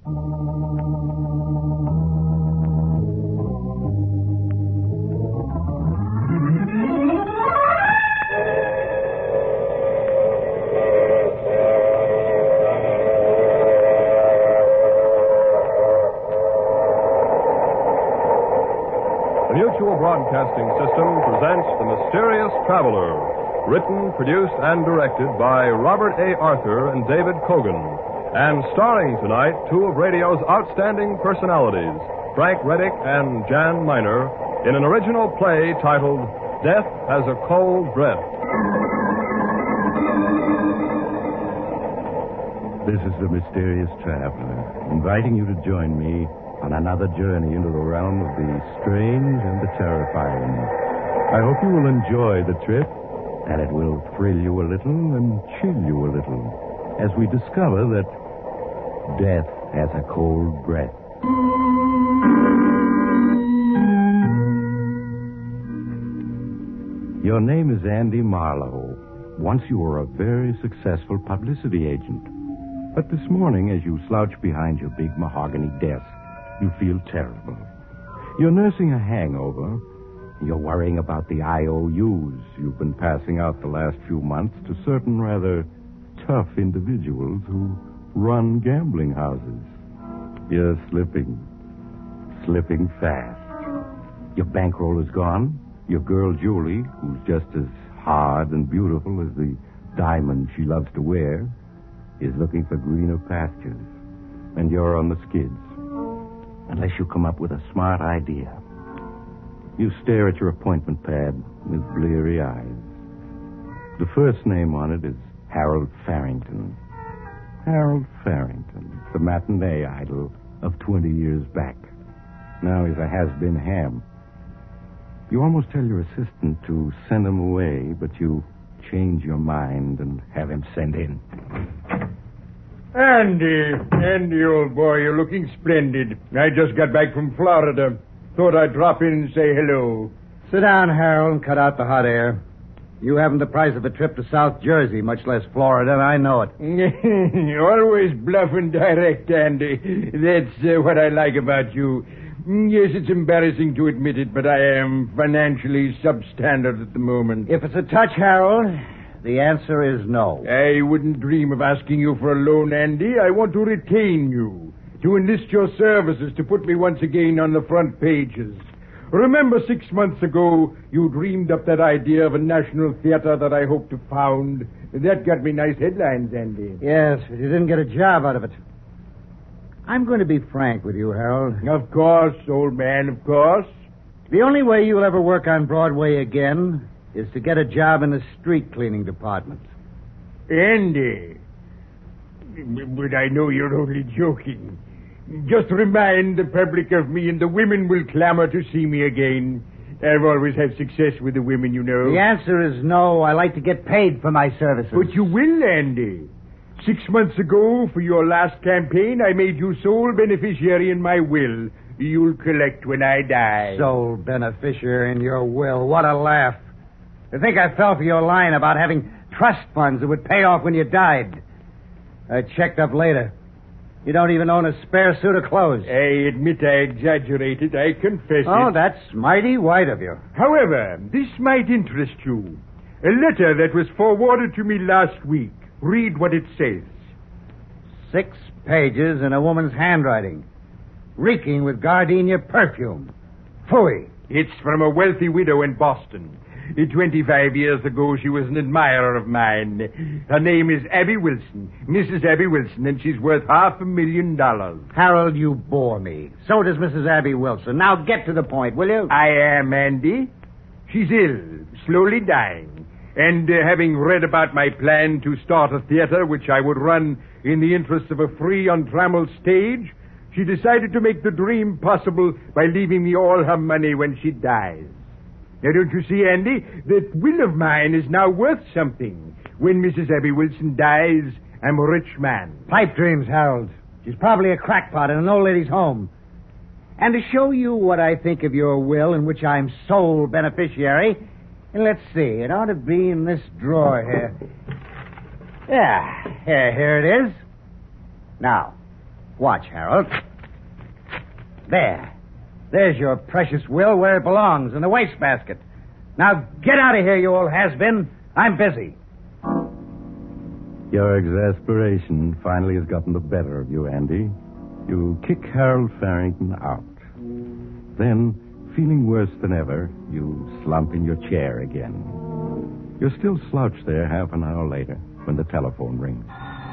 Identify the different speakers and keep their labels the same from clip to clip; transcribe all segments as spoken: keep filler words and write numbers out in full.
Speaker 1: The Mutual Broadcasting System presents The Mysterious Traveler, written, produced, and directed by Robert A. Arthur and David Cogan, and starring tonight two of radio's outstanding personalities, Frank Reddick and Jan Miner, in an original play titled Death Has a Cold Breath.
Speaker 2: This is The Mysterious Traveler, inviting you to join me on another journey into the realm of the strange and the terrifying. I hope you will enjoy the trip, and it will thrill you a little and chill you a little as we discover that death has a cold breath. Your name is Andy Marlowe. Once you were a very successful publicity agent. But this morning, as you slouch behind your big mahogany desk, you feel terrible. You're nursing a hangover. You're worrying about the I O Us you've been passing out the last few months to certain rather tough individuals who run gambling houses. You're slipping. Slipping fast. Your bankroll is gone. Your girl, Julie, who's just as hard and beautiful as the diamond she loves to wear, is looking for greener pastures. And you're on the skids. Unless you come up with a smart idea. You stare at your appointment pad with bleary eyes. The first name on it is Harold Farrington. Harold Farrington, the matinee idol of twenty years back. Now he's a has-been ham. You almost tell your assistant to send him away, but you change your mind and have him sent in.
Speaker 3: Andy, Andy, old boy, you're looking splendid. I just got back from Florida. Thought I'd drop in and say hello.
Speaker 4: Sit down, Harold, and cut out the hot air. You haven't the price of a trip to South Jersey, much less Florida, and I know it.
Speaker 3: Always bluff and direct, Andy. That's uh, what I like about you. Yes, it's embarrassing to admit it, but I am financially substandard at the moment.
Speaker 4: If it's a touch, Harold, the answer is no.
Speaker 3: I wouldn't dream of asking you for a loan, Andy. I want to retain you, to enlist your services to put me once again on the front pages. Remember six months ago, you dreamed up that idea of a national theater that I hoped to found. That got me nice headlines, Andy.
Speaker 4: Yes, but you didn't get a job out of it. I'm going to be frank with you, Harold.
Speaker 3: Of course, old man, of course.
Speaker 4: The only way you'll ever work on Broadway again is to get a job in the street cleaning department.
Speaker 3: Andy. But I know you're only joking. Just remind the public of me and the women will clamor to see me again. I've always had success with the women, you know.
Speaker 4: The answer is no. I like to get paid for my services.
Speaker 3: But you will, Andy. Six months ago, for your last campaign, I made you sole beneficiary in my will. You'll collect when I die.
Speaker 4: Sole beneficiary in your will. What a laugh. I think I fell for your line about having trust funds that would pay off when you died. I checked up later. You don't even own a spare suit of clothes.
Speaker 3: I admit I exaggerated. I confess
Speaker 4: Oh,
Speaker 3: it.
Speaker 4: that's mighty white of you.
Speaker 3: However, this might interest you. A letter that was forwarded to me last week. Read what it says.
Speaker 4: Six pages in a woman's handwriting, reeking with gardenia perfume. Phooey.
Speaker 3: It's from a wealthy widow in Boston. Twenty-five years ago, she was an admirer of mine. Her name is Abby Wilson, Missus Abby Wilson, and she's worth half a million dollars.
Speaker 4: Harold, you bore me. So does Missus Abby Wilson. Now get to the point, will you?
Speaker 3: I am, Andy. She's ill, slowly dying. And uh, having read about my plan to start a theater which I would run in the interest of a free, untrammeled stage, she decided to make the dream possible by leaving me all her money when she dies. Now, don't you see, Andy, that will of mine is now worth something. When Missus Abby Wilson dies, I'm a rich man.
Speaker 4: Pipe dreams, Harold. She's probably a crackpot in an old lady's home. And to show you what I think of your will, in which I'm sole beneficiary, let's see, it ought to be in this drawer here. Yeah, here, here it is. Now, Watch, Harold. There. There's your precious will where it belongs, in the wastebasket. Now get out of here, you old has-been. I'm busy.
Speaker 2: Your exasperation finally has gotten the better of you, Andy. You kick Harold Farrington out. Then, feeling worse than ever, you slump in your chair again. You're still slouched there half an hour later when the telephone rings.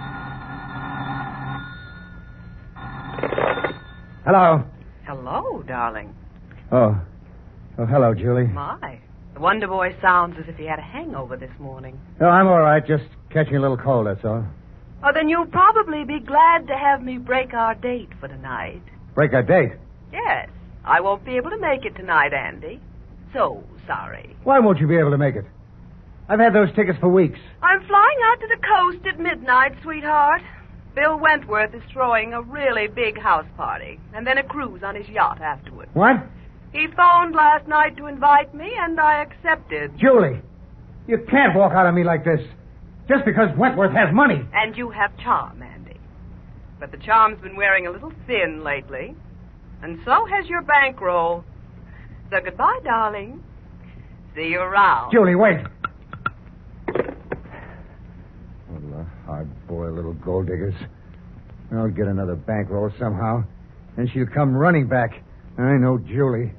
Speaker 4: Hello.
Speaker 5: Hello, darling.
Speaker 4: Oh. Oh, hello, Julie.
Speaker 5: My. The Wonder Boy sounds as if he had a hangover this morning.
Speaker 4: Oh, I'm all right. Just catching a little cold, that's all.
Speaker 5: Oh, then you'll probably be glad to have me break our date for tonight.
Speaker 4: Break our date?
Speaker 5: Yes. I won't be able to make it tonight, Andy. So sorry.
Speaker 4: Why won't you be able to make it? I've had those tickets for weeks.
Speaker 5: I'm flying out to the coast at midnight, sweetheart. Bill Wentworth is throwing a really big house party, and then a cruise on his yacht afterward.
Speaker 4: What?
Speaker 5: He phoned last night to invite me, and I accepted.
Speaker 4: Julie, you can't walk out on me like this. Just because Wentworth has money.
Speaker 5: And you have charm, Andy. But the charm's been wearing a little thin lately. And so has your bankroll. So goodbye, darling. See you around.
Speaker 4: Julie, wait. Well, uh, hard-boiled little gold diggers. I'll get another bankroll somehow. And she'll come running back. I know Julie.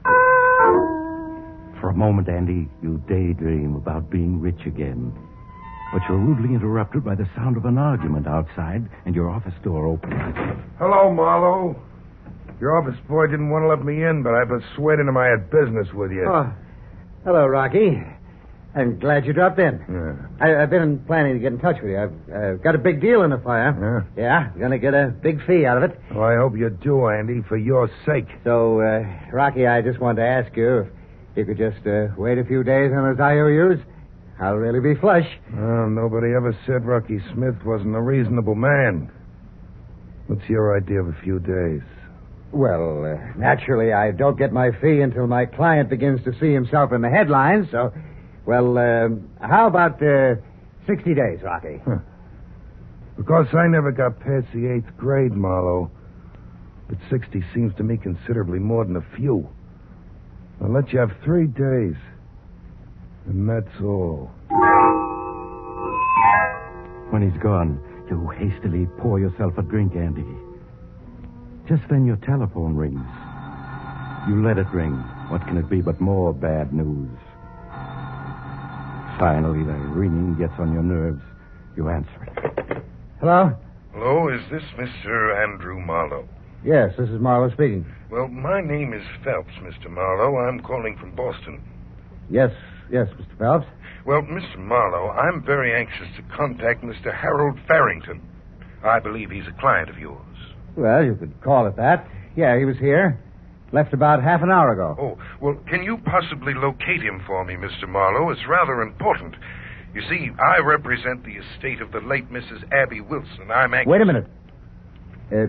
Speaker 2: For a moment, Andy, you daydream about being rich again. But you're rudely interrupted by the sound of an argument outside and your office door opens.
Speaker 6: Hello, Marlowe. Your office boy didn't want to let me in, but I persuaded him I had business with you.
Speaker 4: Oh, hello, Rocky. I'm glad you dropped in.
Speaker 6: Yeah.
Speaker 4: I, I've been planning to get in touch with you. I've uh, got a big deal in the fire.
Speaker 6: Yeah?
Speaker 4: Yeah, gonna get a big fee out of it.
Speaker 6: Well, I hope you do, Andy, for your sake.
Speaker 4: So, uh, Rocky, I just wanted to ask you if you could just uh, wait a few days on those I O Us. I'll really be flush.
Speaker 6: Well, nobody ever said Rocky Smith wasn't a reasonable man. What's your idea of a few days?
Speaker 4: Well, uh, naturally, I don't get my fee until my client begins to see himself in the headlines, so... Well, uh, how about uh, sixty days, Rocky?
Speaker 6: Huh. Because I never got past the eighth grade, Marlowe. But sixty seems to me considerably more than a few. I'll let you have three days. And that's all.
Speaker 2: When he's gone, you hastily pour yourself a drink, Andy. Just then your telephone rings. You let it ring. What can it be but more bad news? Finally, the ringing gets on your nerves. You answer it.
Speaker 4: Hello?
Speaker 6: Hello, is this Mister Andrew Marlowe?
Speaker 4: Yes, this is Marlowe speaking.
Speaker 6: Well, my name is Phelps, Mister Marlowe. I'm calling from Boston.
Speaker 4: Yes, yes, Mister Phelps.
Speaker 6: Well, Mister Marlowe, I'm very anxious to contact Mister Harold Farrington. I believe he's a client of yours.
Speaker 4: Well, you could call it that. Yeah, he was here. Left about half an hour ago.
Speaker 6: Oh, well, can you possibly locate him for me, Mister Marlowe? It's rather important. You see, I represent the estate of the late Missus Abby Wilson. I'm anxious...
Speaker 4: Wait a minute. Uh,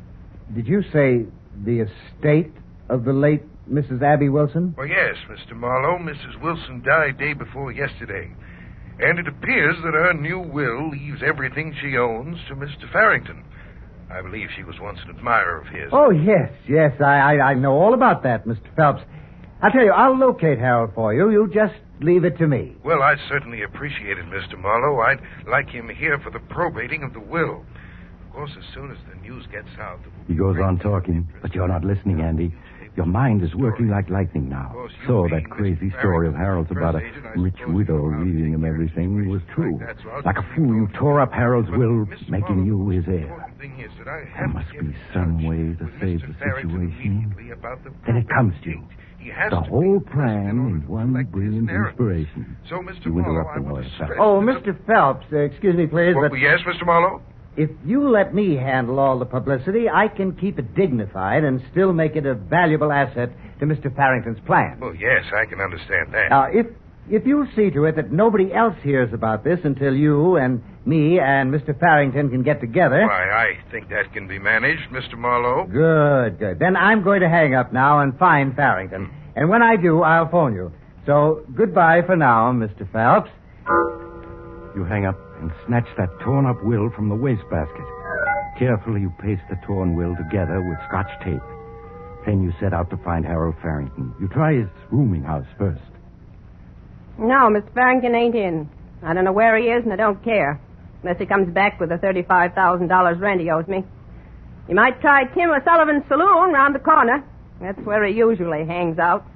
Speaker 4: did you say the estate of the late Missus Abby Wilson?
Speaker 6: Well, yes, Mister Marlowe. Missus Wilson died day before yesterday. And it appears that her new will leaves everything she owns to Mister Farrington. I believe she was once an admirer of his.
Speaker 4: Oh, yes, yes. I, I, I know all about that, Mister Phelps. I'll tell you, I'll locate Harold for you. You just leave it to me.
Speaker 6: Well, I certainly appreciate it, Mister Marlowe. I'd like him here for the probating of the will. Of course, as soon as the news gets out...
Speaker 2: He goes on talking, but you're not listening, Andy. Your mind is working like lightning now. So that crazy story of Harold's about a rich widow leaving him everything was true. Like a fool, you tore up Harold's will, making you his heir. There must be some way to save the situation. Then it comes to you. The whole plan in one brilliant inspiration.
Speaker 6: So, Mister
Speaker 2: You
Speaker 6: Marlowe,
Speaker 2: interrupt
Speaker 6: I
Speaker 2: the
Speaker 6: want
Speaker 2: lawyer.
Speaker 6: to stress...
Speaker 4: Oh, Mister Phelps, uh, excuse me, please,
Speaker 6: Well,
Speaker 4: but
Speaker 6: yes, Mister Marlowe?
Speaker 4: if you let me handle all the publicity, I can keep it dignified and still make it a valuable asset to Mister Farrington's plan.
Speaker 6: Well, yes, I can understand that.
Speaker 4: Now, if if you'll see to it that nobody else hears about this until you and me and Mister Farrington can get together...
Speaker 6: Why, I think that can be managed, Mister Marlowe.
Speaker 4: Good, good. Then I'm going to hang up now and find Farrington. And when I do, I'll phone you. So, goodbye for now, Mister Phelps.
Speaker 2: You hang up and snatch that torn-up will from the wastebasket. Carefully, you paste the torn will together with scotch tape. Then you set out to find Harold Farrington. You try his rooming house first.
Speaker 7: No, Mister Farrington ain't in. I don't know where he is, and I don't care. Unless he comes back with the thirty-five thousand dollars rent he owes me. You might try Tim O'Sullivan's saloon round the corner. That's where he usually hangs out.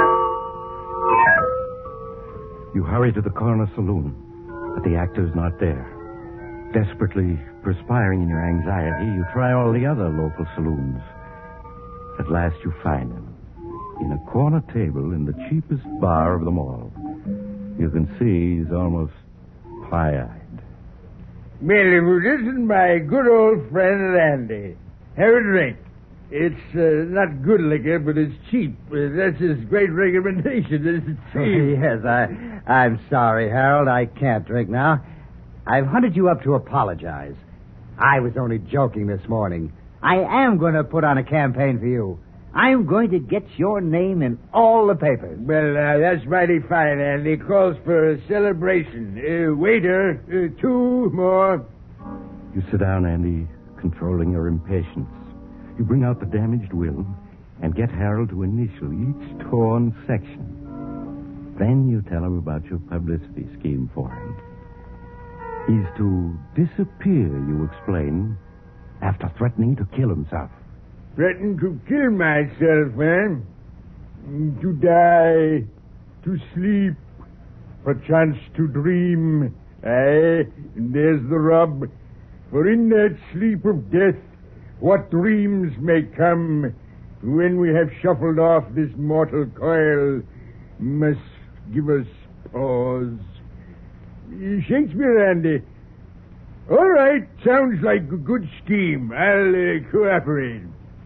Speaker 2: You hurry to the corner saloon, but the actor's not there. Desperately perspiring in your anxiety, you try all the other local saloons. At last you find him. In a corner table in the cheapest bar of them all. You can see he's almost pie-eyed.
Speaker 3: Well, this is my good old friend Andy. Have a drink. It's uh, not good liquor, but it's cheap. Uh, that's his great recommendation. It's cheap.
Speaker 4: Yes, I, I'm sorry, Harold. I can't drink now. I've hunted you up to apologize. I was only joking this morning. I am going to put on a campaign for you. I'm going to get your name in all the papers.
Speaker 3: Well, uh, that's mighty fine, Andy. Calls for a celebration. Uh, waiter, uh, two more.
Speaker 2: You sit down, Andy, controlling your impatience. You bring out the damaged will and get Harold to initial each torn section. Then you tell him about your publicity scheme for him. He's to disappear, you explain, after threatening to kill himself.
Speaker 3: Threatened to kill myself, man. To die, to sleep, perchance to dream. Aye, and there's the rub. For in that sleep of death, what dreams may come when we have shuffled off this mortal coil must give us pause. Shakespeare, Andy. All right, sounds like a good scheme. I'll uh, cooperate.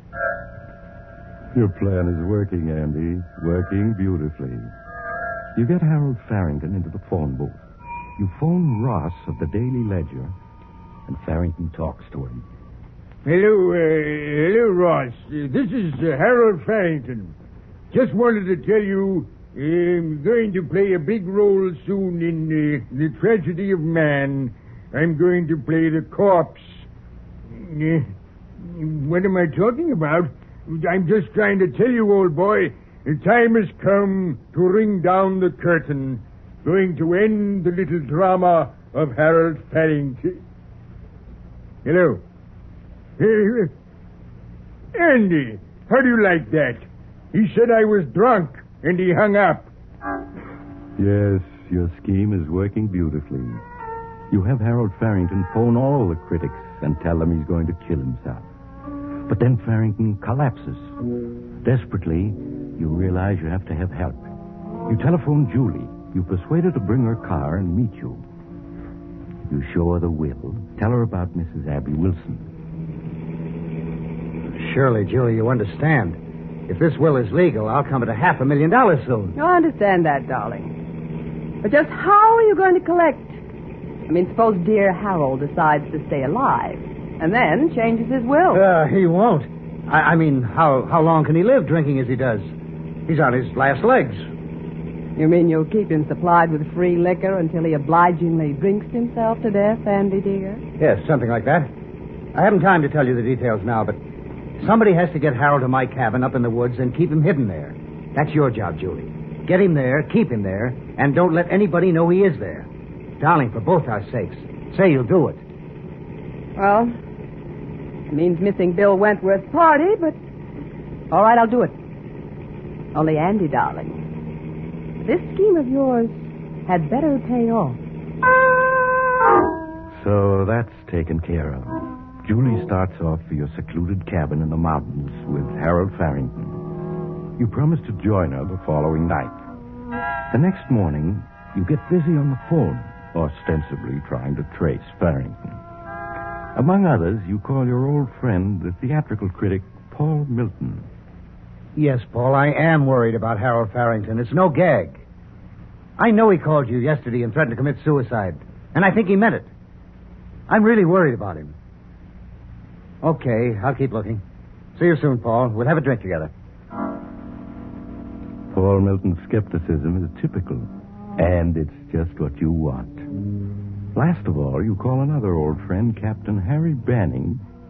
Speaker 2: Your plan is working, Andy. Working beautifully. You get Harold Farrington into the phone booth. You phone Ross of the Daily Ledger, and Farrington talks to him.
Speaker 3: Hello, uh, hello, Ross. Uh, this is uh, Harold Farrington. Just wanted to tell you I'm going to play a big role soon in uh, The Tragedy of Man. I'm going to play the corpse. Uh, what am I talking about? I'm just trying to tell you, old boy, the time has come to ring down the curtain. Going to end the little drama of Harold Farrington. Hello. Hey, Andy, how do you like that? He said I was drunk, and he hung up.
Speaker 2: Yes, your scheme is working beautifully. You have Harold Farrington phone all the critics and tell them he's going to kill himself. But then Farrington collapses. Desperately, you realize you have to have help. You telephone Julie. You persuade her to bring her car and meet you. You show her the will. Tell her about Missus Abby Wilson.
Speaker 4: Surely, Julie, you understand. If this will is legal, I'll come to half a million dollars soon.
Speaker 7: I understand that, darling. But just how are you going to collect? I mean, suppose dear Harold decides to stay alive and then changes his will.
Speaker 4: Uh, he won't. I, I mean, how, how long can he live drinking as he does? He's on his last legs.
Speaker 7: You mean you'll keep him supplied with free liquor until he obligingly drinks himself to death, Andy, dear?
Speaker 4: Yes, something like that. I haven't time to tell you the details now, but somebody has to get Harold to my cabin up in the woods and keep him hidden there. That's your job, Julie. Get him there, keep him there, and don't let anybody know he is there. Darling, for both our sakes, say you'll do it.
Speaker 7: Well, it means missing Bill Wentworth's party, but all right, I'll do it. Only, Andy, darling, this scheme of yours had better pay off.
Speaker 2: So that's taken care of. Julie starts off for your secluded cabin in the mountains with Harold Farrington. You promise to join her the following night. The next morning, you get busy on the phone, ostensibly trying to trace Farrington. Among others, you call your old friend, the theatrical critic, Paul Milton.
Speaker 4: Yes, Paul, I am worried about Harold Farrington. It's no gag. I know he called you yesterday and threatened to commit suicide, and I think he meant it. I'm really worried about him. Okay, I'll keep looking. See you soon, Paul. We'll have a drink together.
Speaker 2: Paul Milton's skepticism is typical, and it's just what you want. Last of all, you call another old friend, Captain Harry Banning,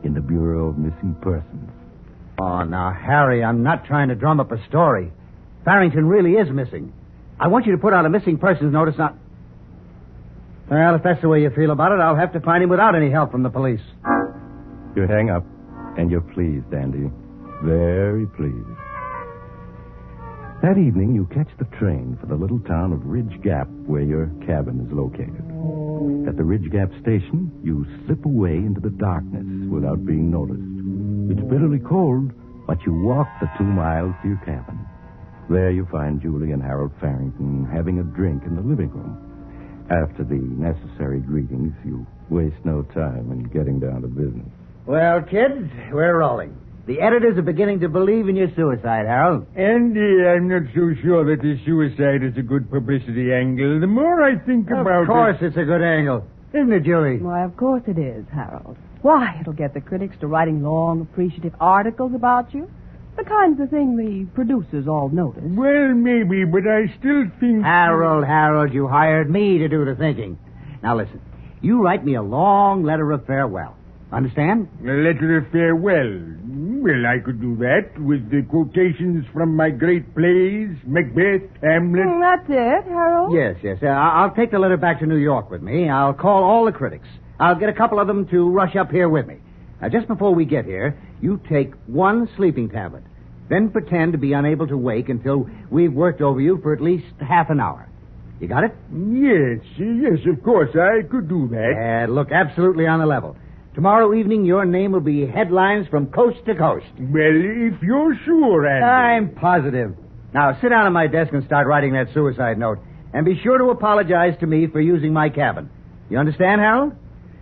Speaker 2: in the Bureau of Missing Persons.
Speaker 4: Oh, now, Harry, I'm not trying to drum up a story. Farrington really is missing. I want you to put out a missing persons notice now. Well, if that's the way you feel about it, I'll have to find him without any help from the police.
Speaker 2: You hang up, and you're pleased, Andy. Very pleased. That evening, you catch the train for the little town of Ridge Gap, where your cabin is located. At the Ridge Gap station, you slip away into the darkness without being noticed. It's bitterly cold, but you walk the two miles to your cabin. There you find Julie and Harold Farrington having a drink in the living room. After the necessary greetings, you waste no time in getting down to business.
Speaker 4: Well, kids, we're rolling. The editors are beginning to believe in your suicide, Harold.
Speaker 3: Andy, I'm not so sure that the suicide is a good publicity angle. The more I think about it...
Speaker 4: Of course it's a good angle. Isn't it, Julie?
Speaker 8: Why, of course it is, Harold. Why, it'll get the critics to writing long, appreciative articles about you. The kinds of thing the producers all notice.
Speaker 3: Well, maybe, but I still think...
Speaker 4: Harold, Harold, you hired me to do the thinking. Now, listen. You write me a long letter of farewell. Understand?
Speaker 3: A letter of farewell. Well, I could do that with the quotations from my great plays, Macbeth, Hamlet.
Speaker 8: Mm, that's it, Harold?
Speaker 4: Yes, yes. Uh, I'll take the letter back to New York with me. I'll call all the critics. I'll get a couple of them to rush up here with me. Now, just before we get here, you take one sleeping tablet. Then pretend to be unable to wake until we've worked over you for at least half an hour. You got it?
Speaker 3: Yes, yes, of course. I could do that.
Speaker 4: Uh, look, absolutely on the level. Tomorrow evening, your name will be headlines from coast to coast.
Speaker 3: Well, if you're sure, Andy.
Speaker 4: I'm positive. Now, sit down at my desk and start writing that suicide note. And be sure to apologize to me for using my cabin. You understand, Harold?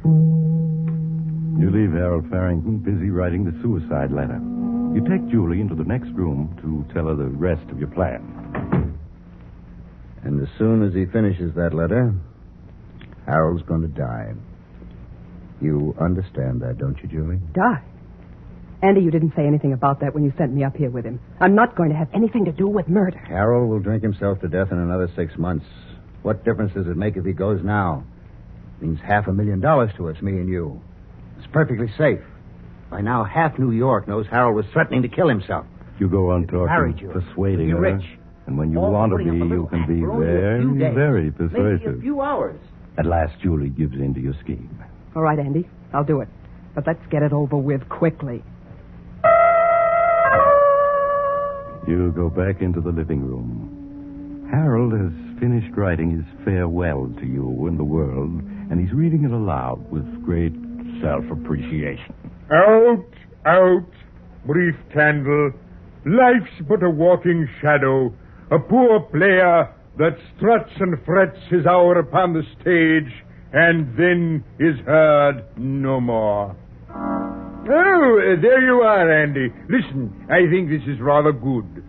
Speaker 2: You leave Harold Farrington busy writing the suicide letter. You take Julie into the next room to tell her the rest of your plan.
Speaker 4: And as soon as he finishes that letter, Harold's going to die. You understand that, don't you, Julie?
Speaker 8: Die? Andy, you didn't say anything about that when you sent me up here with him. I'm not going to have anything to do with murder.
Speaker 4: Harold will drink himself to death in another six months. What difference does it make if he goes now? It means half a million dollars to us, me and you. It's perfectly safe. By now, half New York knows Harold was threatening to kill himself.
Speaker 2: You go on talking,
Speaker 4: you.
Speaker 2: persuading
Speaker 4: You're
Speaker 2: her.
Speaker 4: rich.
Speaker 2: And when you
Speaker 4: All
Speaker 2: want to be,
Speaker 4: putting up a
Speaker 2: you
Speaker 4: little
Speaker 2: can
Speaker 4: act
Speaker 2: be
Speaker 4: for only a few
Speaker 2: very,
Speaker 4: days.
Speaker 2: very
Speaker 4: Maybe
Speaker 2: persuasive.
Speaker 4: a few hours.
Speaker 2: At last, Julie gives in to your scheme.
Speaker 8: All right, Andy. I'll do it. But let's get it over with quickly.
Speaker 2: You go back into the living room. Harold has finished writing his farewell to you and the world, and he's reading it aloud with great self-appreciation.
Speaker 3: Out, out, brief candle. Life's but a walking shadow, a poor player that struts and frets his hour upon the stage, and then is heard no more. Oh, uh, there you are, Andy. Listen, I think this is rather good.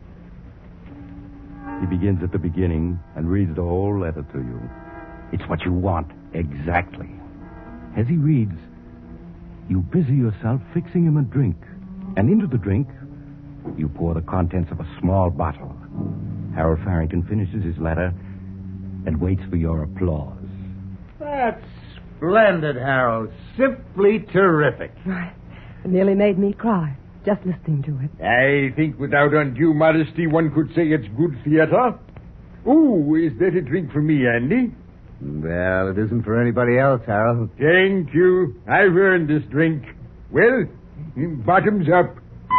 Speaker 2: He begins at the beginning and reads the whole letter to you. It's what you want, exactly. As he reads, you busy yourself fixing him a drink. And into the drink, you pour the contents of a small bottle. Harold Farrington finishes his letter and waits for your applause.
Speaker 4: That's splendid, Harold. Simply terrific.
Speaker 8: It nearly made me cry, just listening to it.
Speaker 3: I think without undue modesty, one could say it's good theater. Oh, is that a drink for me, Andy?
Speaker 4: Well, it isn't for anybody else, Harold.
Speaker 3: Thank you. I've earned this drink. Well, bottoms up.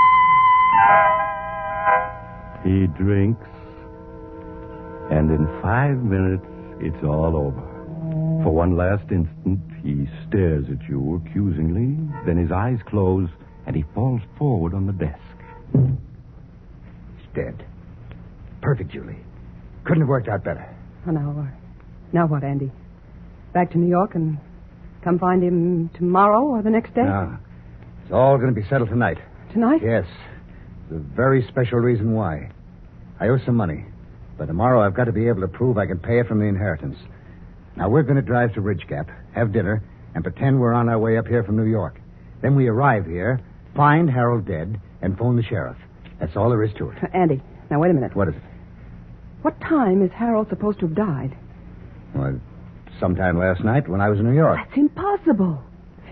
Speaker 2: He drinks, and in five minutes, it's all over. For one last instant, he stares at you accusingly, then his eyes close, and he falls forward on the desk.
Speaker 4: He's dead. Perfect, Julie. Couldn't have worked out better.
Speaker 8: Oh, now, uh, now what, Andy? Back to New York and come find him tomorrow or the next day?
Speaker 4: No. It's all going to be settled tonight.
Speaker 8: Tonight?
Speaker 4: Yes. There's a very special reason why. I owe some money, but tomorrow I've got to be able to prove I can pay it from the inheritance. Now, we're going to drive to Ridge Gap, have dinner, and pretend we're on our way up here from New York. Then we arrive here, find Harold dead, and phone the sheriff. That's all there is to it.
Speaker 8: Uh, Andy, now wait a minute.
Speaker 4: What is it?
Speaker 8: What time is Harold supposed to have died?
Speaker 4: Well, sometime last night when I was in New York.
Speaker 8: That's impossible.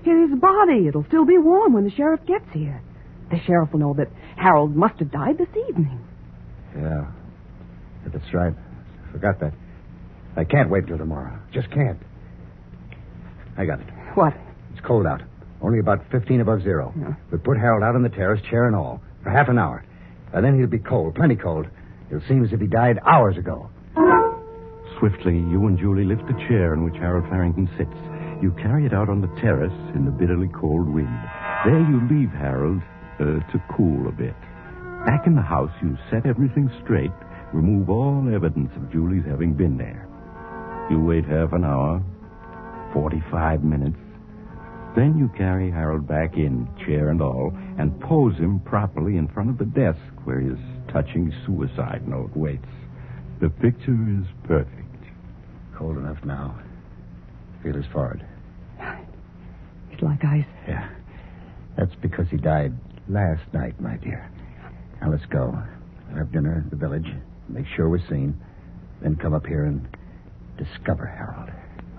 Speaker 8: His body. It'll still be warm when the sheriff gets here. The sheriff will know that Harold must have died this evening.
Speaker 4: Yeah. Yeah, that's right. Forgot that. I can't wait till tomorrow. Just can't. I got it.
Speaker 8: What?
Speaker 4: It's cold out. Only about fifteen above zero.
Speaker 8: Yeah.
Speaker 4: We put Harold out on the terrace, chair and all, for half an hour. And then he'll be cold, plenty cold. It'll seem as if he died hours ago.
Speaker 2: Swiftly, you and Julie lift the chair in which Harold Farrington sits. You carry it out on the terrace in the bitterly cold wind. There you leave Harold uh, to cool a bit. Back in the house, you set everything straight, remove all evidence of Julie's having been there. You wait half an hour, forty-five minutes. Then you carry Harold back in, chair and all, and pose him properly in front of the desk where his touching suicide note waits. The picture is perfect.
Speaker 4: Cold enough now. Feel his forehead.
Speaker 8: It's like ice.
Speaker 4: Yeah. That's because he died last night, my dear. Now let's go. We'll have dinner at the village, make sure we're seen, then come up here and discover Harold.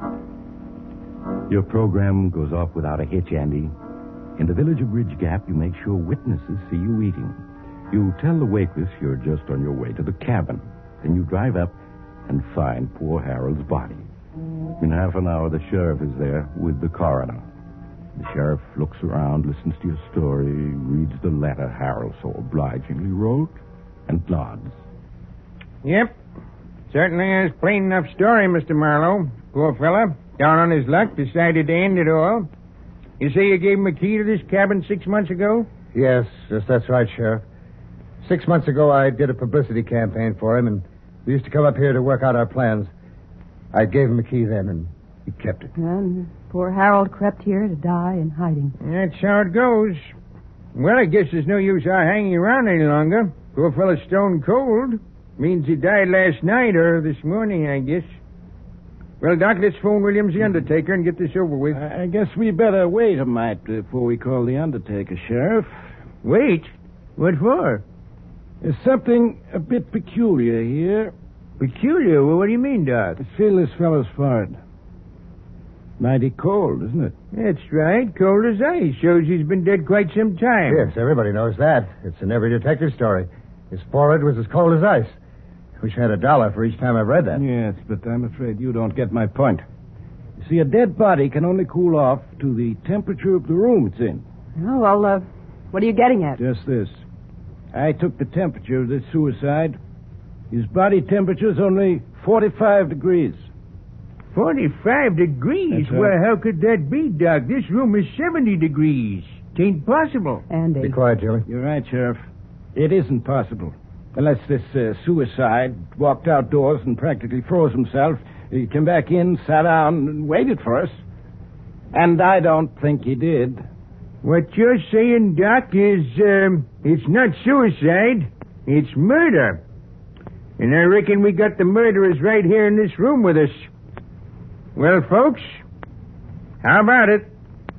Speaker 2: Your program goes off without a hitch, Andy. In the village of Ridge Gap, you make sure witnesses see you eating. You tell the waitress you're just on your way to the cabin. Then you drive up and find poor Harold's body. In half an hour, the sheriff is there with the coroner. The sheriff looks around, listens to your story, reads the letter Harold so obligingly wrote, and nods.
Speaker 3: Yep. Certainly is plain enough story, Mister Marlowe. Poor fella, down on his luck, decided to end it all. You say you gave him a key to this cabin six months ago?
Speaker 4: Yes, yes, that's right, Sheriff. Six months ago, I did a publicity campaign for him, and we used to come up here to work out our plans. I gave him a key then, and he kept it.
Speaker 8: And poor Harold crept here to die in hiding.
Speaker 3: That's how it goes. Well, I guess there's no use our hanging around any longer. Poor fella's stone cold. Means he died last night or this morning, I guess. Well, Doc, let's phone Williams the undertaker and get this over with.
Speaker 9: I guess we better wait a mite before we call the undertaker, Sheriff.
Speaker 3: Wait? What for?
Speaker 9: There's something a bit peculiar here.
Speaker 3: Peculiar? Well, what do you mean, Doc?
Speaker 9: Feel this fellow's forehead. Mighty cold, isn't it?
Speaker 3: That's right. Cold as ice. Shows he's been dead quite some time.
Speaker 4: Yes, everybody knows that. It's in every detective story. His forehead was as cold as ice. Wish I had a dollar for each time I've read that.
Speaker 9: Yes, but I'm afraid you don't get my point. You see, a dead body can only cool off to the temperature of the room it's in.
Speaker 8: Oh, well, uh, what are you getting at?
Speaker 9: Just this. I took the temperature of this suicide. His body temperature's only forty-five degrees.
Speaker 3: forty-five degrees?
Speaker 9: That's right.
Speaker 3: Well, how could that be, Doc? This room is seventy degrees. Tain't possible.
Speaker 8: Andy.
Speaker 4: Be quiet, Julie.
Speaker 9: You're right, Sheriff. It isn't possible. Unless this uh, suicide walked outdoors and practically froze himself. He came back in, sat down, and waited for us. And I don't think he did.
Speaker 3: What you're saying, Doc, is, um, it's not suicide. It's murder. And I reckon we got the murderers right here in this room with us. Well, folks, how about it?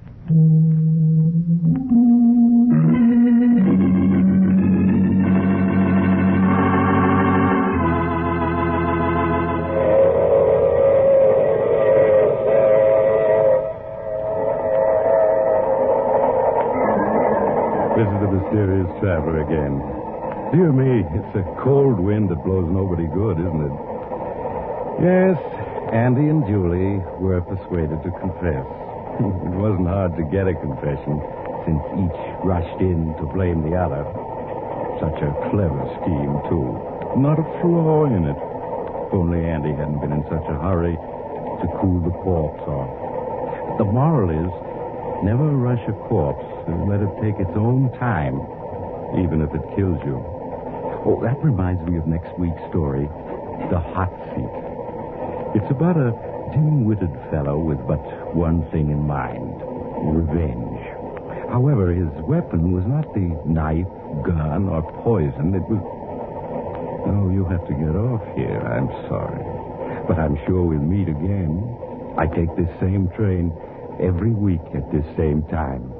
Speaker 2: This is the mysterious traveler again. Dear me, it's a cold wind that blows nobody good, isn't it? Yes, Andy and Julie were persuaded to confess. It wasn't hard to get a confession, since each rushed in to blame the other. Such a clever scheme, too. Not a flaw in it. If only Andy hadn't been in such a hurry to cool the corpse off. But the moral is, never rush a corpse and let it take its own time, even if it kills you. Oh, that reminds me of next week's story, The Hot Seat. It's about a dim-witted fellow with but one thing in mind, revenge. However, his weapon was not the knife, gun, or poison. It was... Oh, you have to get off here. I'm sorry. But I'm sure we'll meet again. I take this same train every week at this same time.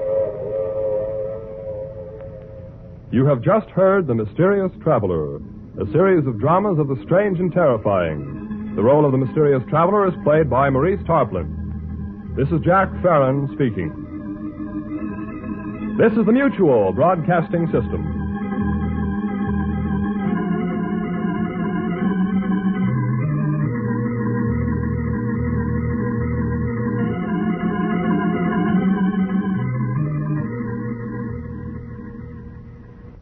Speaker 1: You have just heard The Mysterious Traveler, a series of dramas of the strange and terrifying. The role of the mysterious traveler is played by Maurice Tarplin. This is Jack Farron speaking. This is the Mutual Broadcasting System.